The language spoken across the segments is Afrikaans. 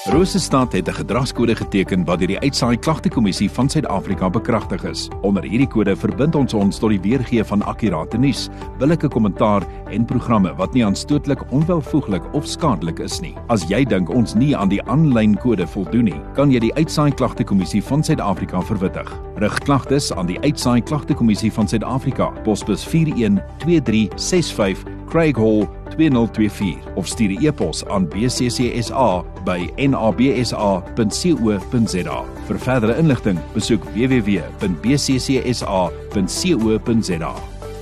Rosestad het 'n gedragskode geteken wat deur die Uitsaai Klagtekommissie van Suid-Afrika bekragtig is. Onder hierdie kode verbind ons tot die weergee van akkurate nuus, billike kommentaar en programme wat nie aanstootlik, onwelvoeglik of skadelik is nie. As jy dink ons nie aan die aanlyn kode voldoen nie, kan jy die Uitsaai Klagtekommissie van Suid-Afrika verwittig. Rig klagtes aan die Uitsaai Klagtekommissie van Suid-Afrika, posbus 412365 Craig Hall 2024 of stuur 'n e-pos aan bccsa@nabsa.co.za. Vir verdere inligting, besoek www.bccsa.co.za.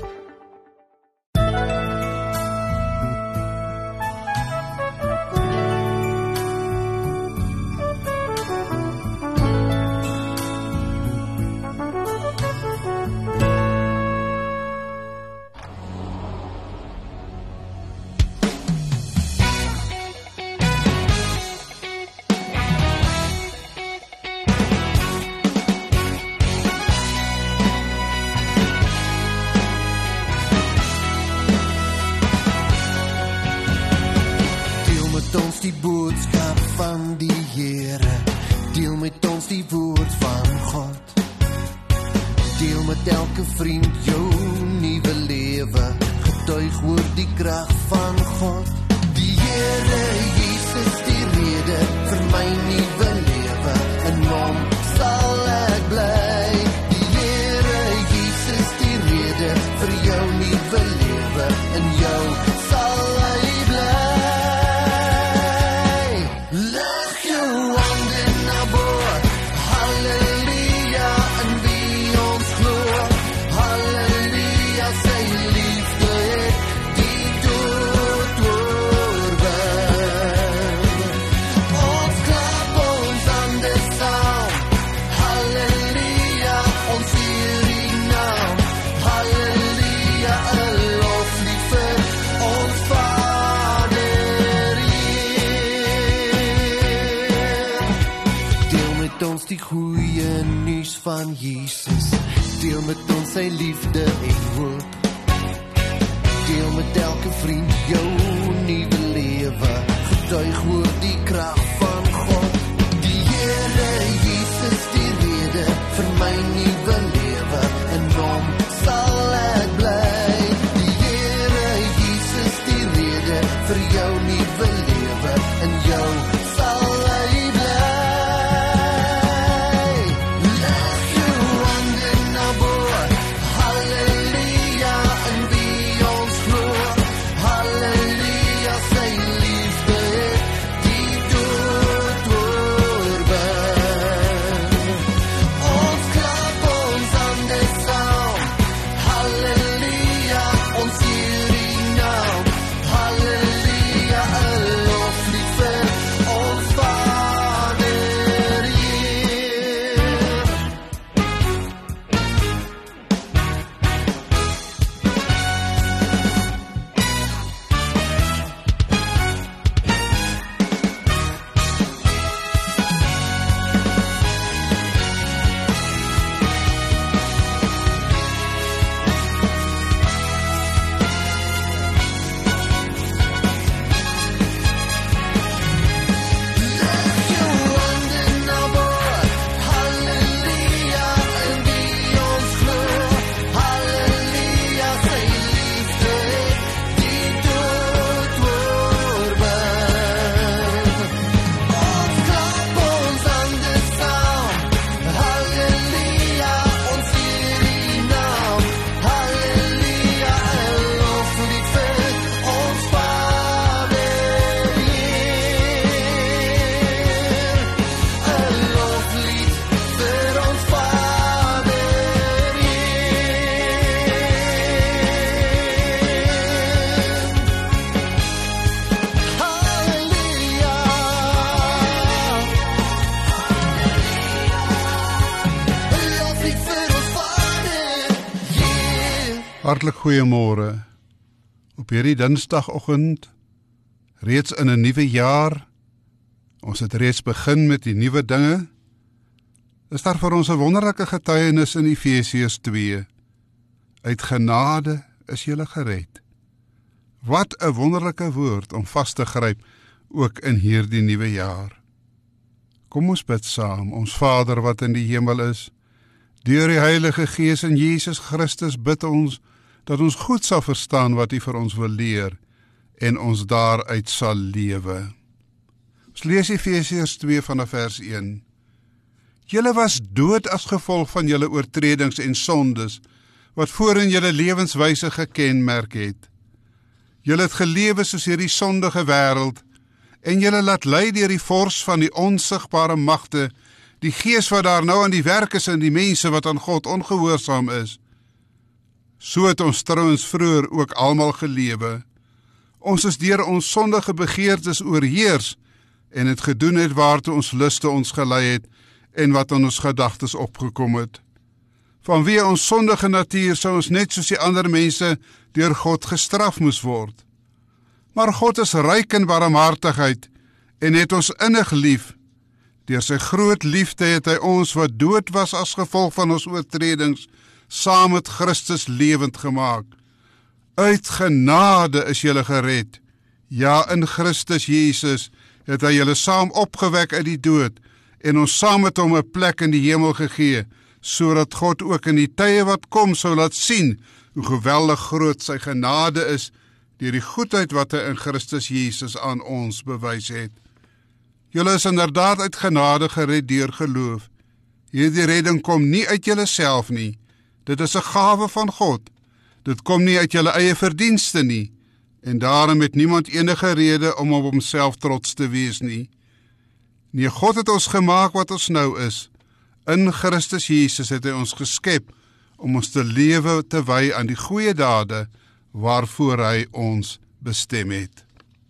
Ons die boodskap van die Here, deel met ons die woord van God. Deel met elke vriend jou nuwe lewe, getuig oor die krag van God. Die Here Jesus die rede vir my nuwe lewe, in hom sal ek bly. Die Here Jesus die rede vir jou nuwe lewe, in jou sal hy bly. Die goeie nuus van Jesus, deel met ons sy liefde en hoop. Deel met elke vriend jou nuwe lewe, getuig oor die krag van God. Die Here Jesus die rede vir my nuwe lewe, in hom sal ek bly. Die Here Jesus die rede vir jou nuwe lewe, in jou sal hy bly. Hartlik goeiemôre. Op hierdie Dinsdagoggend, reeds in 'n nuwe jaar, ons het reeds begin met die nuwe dinge, is daar vir ons 'n wonderlike getuienis in Efesiërs 2. Uit genade is julle gered. Wat 'n wonderlike woord om vas te gryp, ook in hierdie nuwe jaar. Kom ons bid saam. Ons Vader wat in die hemel is, deur die Heilige Gees in Jesus Christus bid ons, dat ons goed sal verstaan wat U vir ons wil leer, en ons daaruit sal lewe. Ons lees Efesiërs 2 vanaf vers 1. Julle was dood as gevolg van julle oortredings en sondes, wat voorheen julle lewenswyse gekenmerk het. Julle het gelewe soos hierdie sondige wêreld, en julle laat lei deur die vors van die onsigbare magte, die gees wat daar nou aan die werk is in die mense wat aan God ongehoorsaam is. So het ons trouens vroeër ook almal gelewe. Ons is deur ons sondige begeertes oorheers, en het gedoen het waartoe ons luste ons gelei het, en wat aan ons gedagtes opgekom het. Vanweë ons sondige natuur sou ons net soos die ander mense deur God gestraf moes word. Maar God is ryk in barmhartigheid en het ons innig lief. Deur sy groot liefde het hy ons wat dood was as gevolg van ons oortredings, saam met Christus lewend gemaak. Uit genade is julle gered. Ja, in Christus Jesus het hy julle saam opgewek uit die dood en ons saam met hom 'n plek in die hemel gegee, sodat God ook in die tye wat kom sou laat sien hoe geweldig groot sy genade is deur die goedheid wat hy in Christus Jesus aan ons bewys het. Julle is inderdaad uit genade gered deur geloof. Hierdie redding kom nie uit julle self nie. Dit is 'n gawe van God. Dit kom nie uit julle eie verdienste nie, en daarom het niemand enige rede om op homself trots te wees nie. Nee, God het ons gemaak wat ons nou is. In Christus Jesus het hy ons geskep om ons te lewe te wy aan die goeie dade waarvoor hy ons bestem het.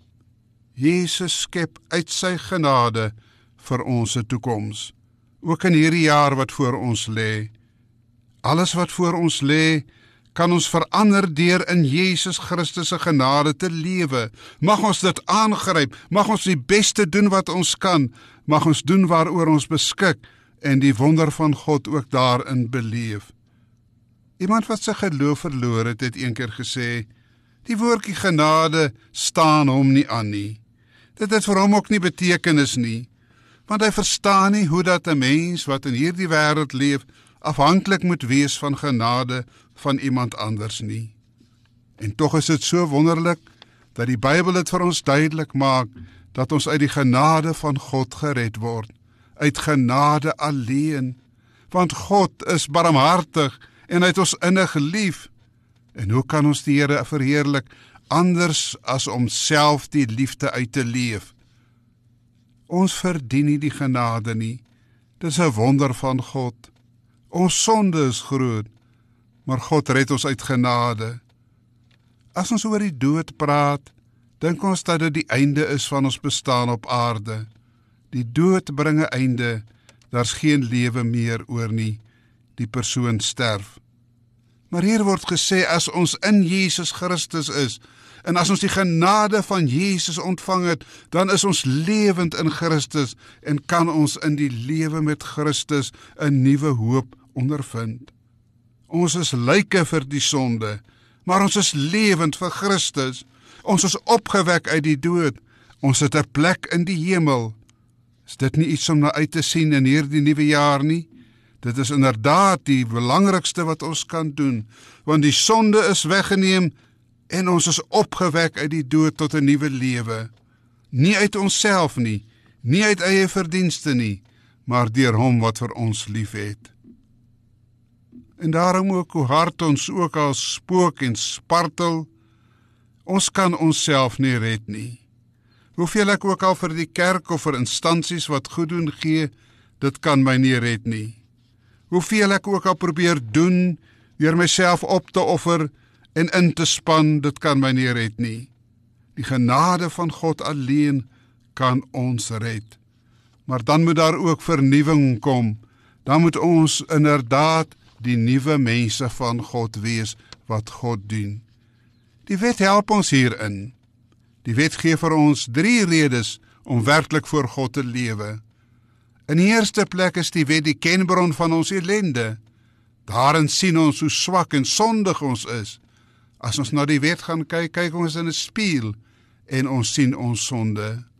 Jesus skep uit sy genade vir ons 'n toekoms, ook in hierdie jaar wat voor ons lê. Alles wat voor ons lê, kan ons verander deur in Jesus Christus se genade te lewe. Mag ons dit aangryp, mag ons die beste doen wat ons kan, mag ons doen waaroor ons beskik en die wonder van God ook daarin beleef. Iemand wat sy geloof verloor het een keer gesê, die woordjie genade staan hom nie aan nie. Dit het vir hom ook nie betekenis nie, want hy verstaan nie hoe dat 'n mens wat in hierdie wêreld leef, afhanklik moet wees van genade van iemand anders nie. En tog is dit so wonderlik, dat die Bybel dit vir ons duidelik maak, dat ons uit die genade van God gered word, uit genade alleen, want God is barmhartig, en hy het ons innig lief. En hoe kan ons die Here verheerlik, anders as om self die liefde uit te leef? Ons verdien nie die genade nie, dit is 'n wonder van God. Ons sonde is groot, maar God red ons uit genade. As ons oor die dood praat, dink ons dat dit die einde is van ons bestaan op aarde. Die dood bring 'n einde, daar's geen lewe meer oor nie. Die persoon sterf. Maar hier word gesê, as ons in Jesus Christus is, en as ons die genade van Jesus ontvang het, dan is ons lewend in Christus, en kan ons in die lewe met Christus 'n nuwe hoop ondervind. Ons is lyke vir die sonde, maar ons is lewend vir Christus. Ons is opgewek uit die dood. Ons het 'n plek in die hemel. Is dit nie iets om na uit te sien in hierdie nuwe jaar nie? Dit is inderdaad die belangrikste wat ons kan doen, want die sonde is weggeneem en ons is opgewek uit die dood tot 'n nuwe lewe. Nie uit onsself nie, nie uit eie verdienste nie, maar deur hom wat vir ons lief het. En daarom ook, hoe hard ons ook al spook en spartel, ons kan onsself nie red nie. Hoeveel ek ook al vir die kerk of vir instansies wat goed doen gee, dit kan my nie red nie. Hoeveel ek ook al probeer doen, deur myself op te offer en in te span, dit kan my nie red nie. Die genade van God alleen kan ons red. Maar dan moet daar ook vernuwing kom. Dan moet ons inderdaad die nuwe mense van God wees wat God dien. Die wet help ons hierin. Die wet gee vir ons 3 redes om werklik voor God te lewe. In die eerste plek is die wet die kenbron van ons ellende. Daarin sien ons hoe swak en sondig ons is. As ons na die wet gaan kyk, kyk ons in 'n spieël en ons sien ons sonde.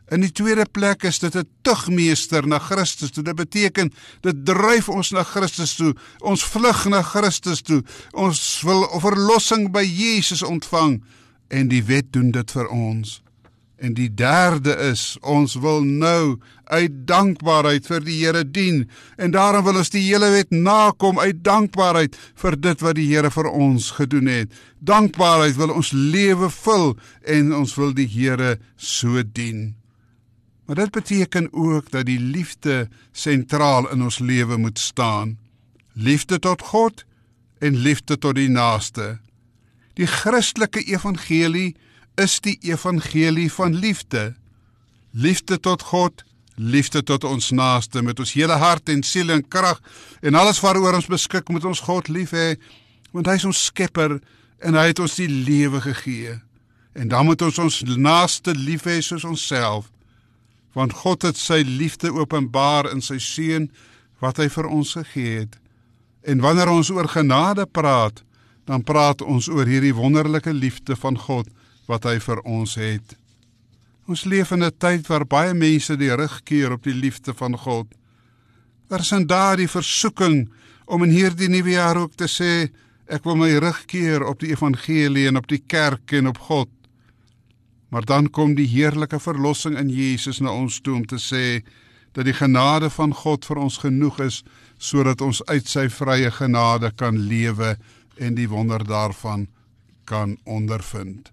In die tweede plek is dit 'n tugmeester na Christus toe. Dit beteken, dit dryf ons na Christus toe. Ons vlug na Christus toe. Ons wil verlossing by Jesus ontvang. En die wet doen dit vir ons. En die derde is, ons wil nou uit dankbaarheid vir die Here dien. En daarom wil ons die hele wet nakom uit dankbaarheid vir dit wat die Here vir ons gedoen het. Dankbaarheid wil ons lewe vul en ons wil die Here so dien. Maar dit beteken ook dat die liefde sentraal in ons lewe moet staan. Liefde tot God en liefde tot die naaste. Die Christelike evangelie is die evangelie van liefde. Liefde tot God, liefde tot ons naaste, met ons hele hart en siel en krag, en alles waaroor ons beskik, moet ons God lief hê, want hy is ons skepper, en hy het ons die lewe gegee. En dan moet ons naaste lief hê soos onsself, want God het sy liefde openbaar in sy seun, wat hy vir ons gegee het. En wanneer ons oor genade praat, dan praat ons oor hierdie wonderlike liefde van God, wat hy vir ons het. Ons leef in 'n tyd waar baie mense die rug keer op die liefde van God. Daar is daar die versoeking om in hierdie nuwe jaar ook te sê, ek wil my rug keer op die evangelie en op die kerk en op God. Maar dan kom die heerlike verlossing in Jesus na ons toe om te sê, dat die genade van God vir ons genoeg is, sodat ons uit sy vrye genade kan lewe en die wonder daarvan kan ondervind.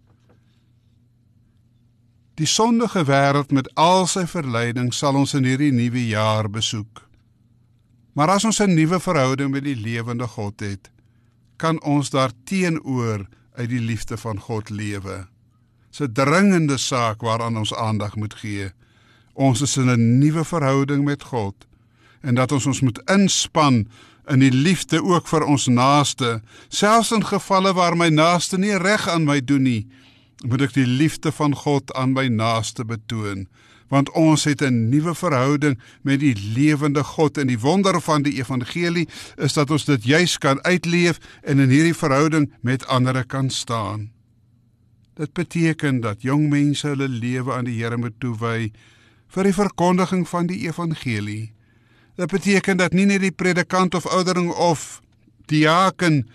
Die sondige wêreld met al sy verleiding sal ons in hierdie nuwe jaar besoek. Maar as ons 'n nuwe verhouding met die lewende God het, kan ons daarteenoor uit die liefde van God lewe. Dis 'n dringende saak waaraan ons aandag moet gee. Ons is in 'n nuwe verhouding met God, en dat ons moet inspann in die liefde ook vir ons naaste, selfs in gevalle waar my naaste nie reg aan my doen nie, moet ek die liefde van God aan my naaste betoon, want ons het 'n nuwe verhouding met die lewende God, en die wonder van die evangelie is dat ons dit juis kan uitleef en in hierdie verhouding met ander kan staan. Dit beteken dat jong mense hulle lewe aan die Here moet toewy vir die verkondiging van die evangelie. Dit beteken dat nie net die predikant of ouderling of diaken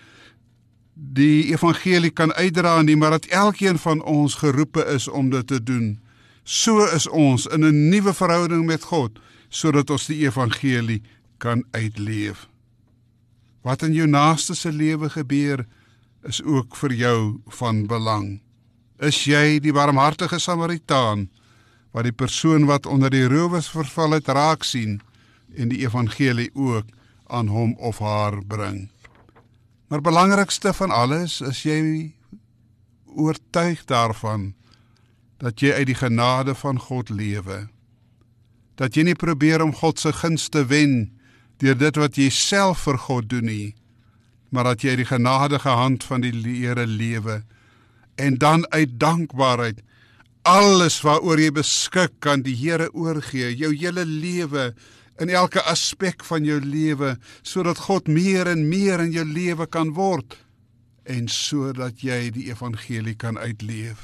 die evangelie kan uitdra nie, maar dat elkeen van ons geroepe is om dit te doen. So is ons in 'n nuwe verhouding met God, sodat ons die evangelie kan uitleef. Wat in jou naaste se lewe gebeur, is ook vir jou van belang. Is jy die barmhartige Samaritaan, wat die persoon wat onder die rowers verval het raak sien, en die evangelie ook aan hom of haar bring? Maar belangrikste van alles, is jy oortuig daarvan, dat jy uit die genade van God lewe. Dat jy nie probeer om God se gunst te wen, deur dit wat jy self vir God doen nie, maar dat jy die genadige hand van die Here lewe, en dan uit dankbaarheid, alles waaroor jy beskik kan die Here oorgee, jou hele lewe, in elke aspek van jou lewe, sodat God meer en meer in jou lewe kan word, en sodat jy die evangelie kan uitleef.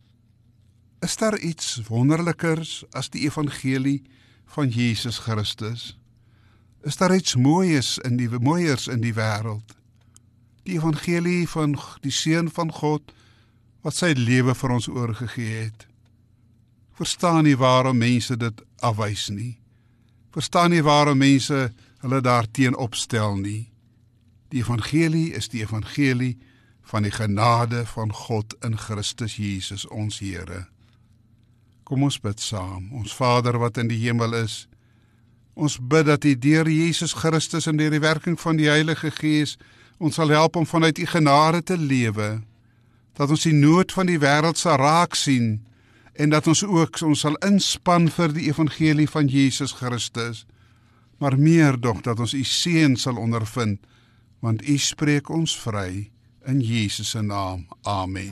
Is daar iets wonderlikers as die evangelie van Jesus Christus? Is daar iets mooiers in die wêreld? Die evangelie van die Seun van God, wat sy lewe vir ons oorgegee het. Verstaan nie waarom mense dit afwys nie. Verstaan nie waarom mense hulle daarteen opstel nie. Die evangelie is die evangelie van die genade van God in Christus Jesus ons Here. Kom ons bid saam. Ons Vader wat in die hemel is, ons bid dat U deur Jesus Christus en deur die werking van die Heilige Gees ons sal help om vanuit U genade te lewe, dat ons die nood van die wêreld sal raak sien, en dat ons sal inspann vir die evangelie van Jesus Christus, maar meer nog dat ons U seën sal ondervind, want U spreek ons vry, in Jesus se naam. Amen.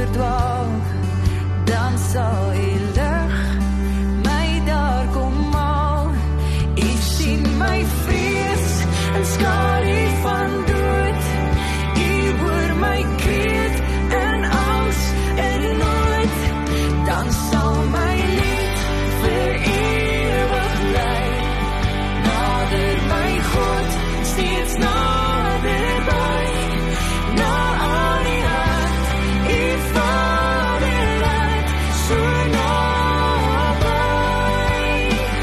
verdwaal, dan sal U lig my daar kom haal. U sien my vrees en skadu van dood. U hoor my kreet in angs en nood. Dan sal my lied vir ewig bly. Nader my God, steeds naderby. Na aan die hand, U vaderland, so naby.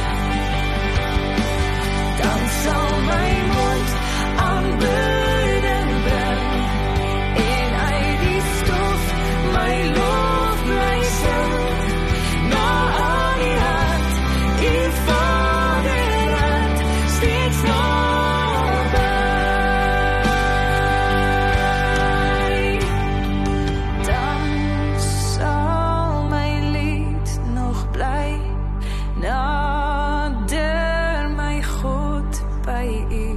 Dan sal my mond aanbidding bring, en uit die stof my lof bly sing. Na aan die hand, U vaderland, steeds naby. Dan sal my lied nog bly, nader my God by U.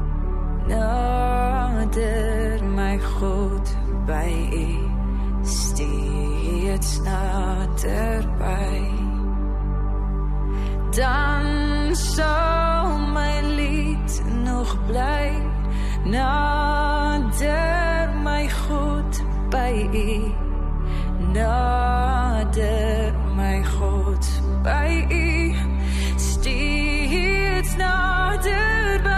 Nader my God by U, steeds naderby. Dan sal my lied nog bly, nader my God by U. Nader my God by U, steeds naderby.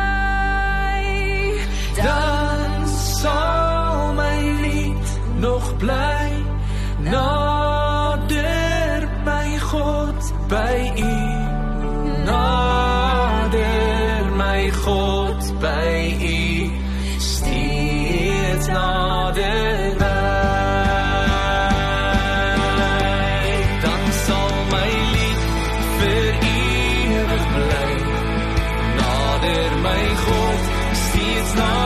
Dan sal my lied nog bly, nader my God by U. Nader my God by U, steeds naderby. Dan sal my lied vir ewig bly, nader my God, steeds naderby.